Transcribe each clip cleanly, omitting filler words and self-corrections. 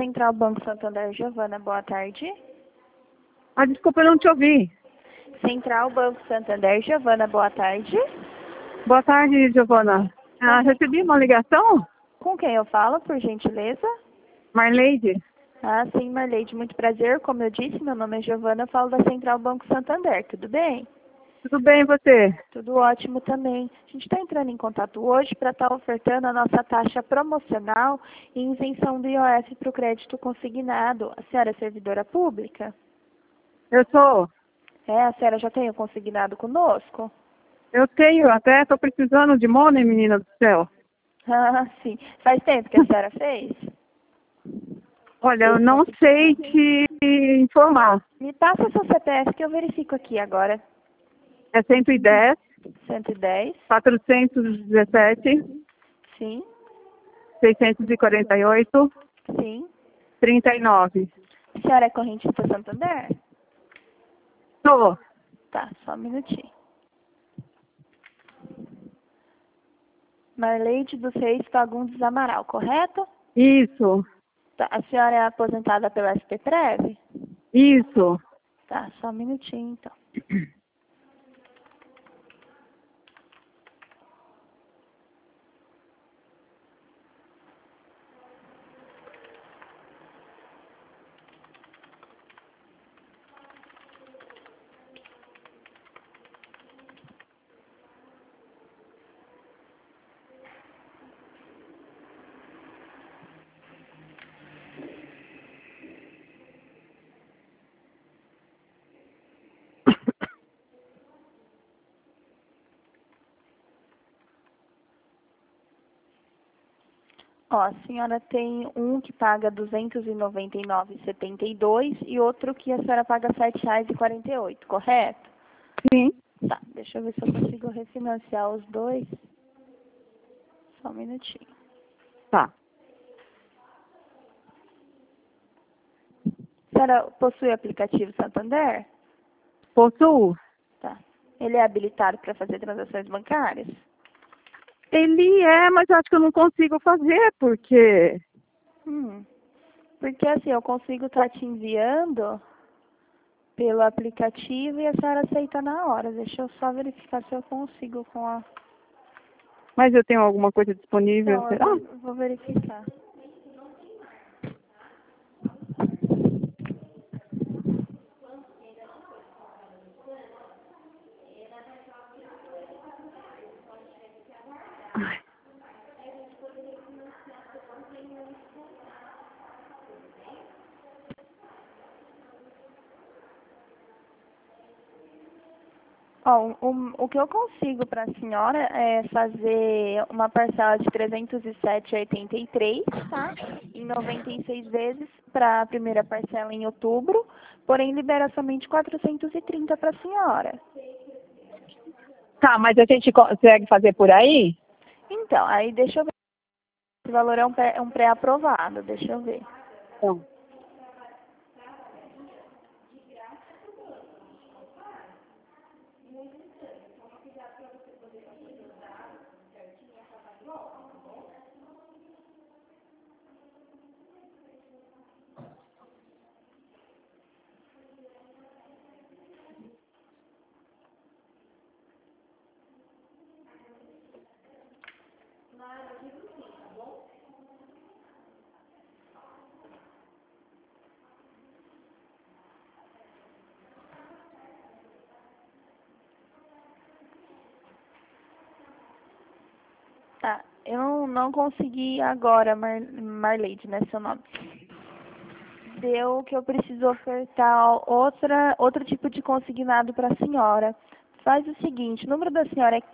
Central Banco Santander, Giovana, boa tarde. Ah, desculpa, eu não te ouvi. Central Banco Santander, Giovana, boa tarde. Boa tarde, Giovana. Recebi uma ligação? Com quem eu falo, por gentileza? Marleide? Ah, sim, Marleide, muito prazer. Como eu disse, meu nome é Giovana, eu falo da Central Banco Santander, tudo bem? Tudo bem, e você? Tudo ótimo também. A gente está entrando em contato hoje para estar ofertando a nossa taxa promocional e isenção do IOF para o crédito consignado. A senhora é servidora pública? Eu sou. A senhora já tem o consignado conosco? Eu tenho, até estou precisando de money, menina do céu. Ah, sim. Faz tempo que a senhora fez? Olha, eu não sei te informar. Me passa seu CPF que eu verifico aqui agora. É 110, 110, 417, sim, 648, sim. 39. A senhora é correntista Santander? Sou. Tá, só um minutinho. Marleide dos Reis Fagundes Amaral, correto? Isso. Tá, a senhora é aposentada pela SPPrev? Isso. Tá, só um minutinho então. Ó, a senhora tem um que paga R$ 299,72 e outro que a senhora paga R$ 7,48, correto? Sim. Tá, deixa eu ver se eu consigo refinanciar os dois. Só um minutinho. Tá. A senhora possui aplicativo Santander? Possuo. Tá. Ele é habilitado para fazer transações bancárias? Ele é, mas eu acho que eu não consigo fazer, porque... Porque assim, eu consigo estar te enviando pelo aplicativo e a senhora aceita na hora. Deixa eu só verificar se eu consigo com a... Mas eu tenho alguma coisa disponível, Então, será? eu vou verificar. Ai. Ó, o que eu consigo para a senhora é fazer uma parcela de 307,83, tá? Em 96 vezes para a primeira parcela em outubro, porém libera somente 430 para a senhora. Tá, mas a gente consegue fazer por aí? Então, aí deixa eu ver. Esse valor é um pré-aprovado, deixa eu ver. Então. Tá, eu não consegui agora, Marleide, né, seu nome. Deu que eu preciso ofertar outro tipo de consignado para a senhora. Faz o seguinte, o número da senhora é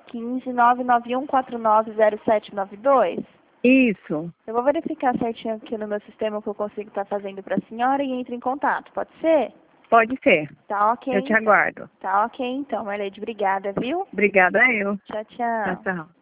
15 991490792. Isso. Eu vou verificar certinho aqui no meu sistema o que eu consigo estar fazendo para a senhora e entre em contato, pode ser? Pode ser. Tá ok, Eu te então. aguardo. Tá ok, então, Marleide, obrigada, viu? Obrigada, eu. Tchau, Tchau, tchau. tchau.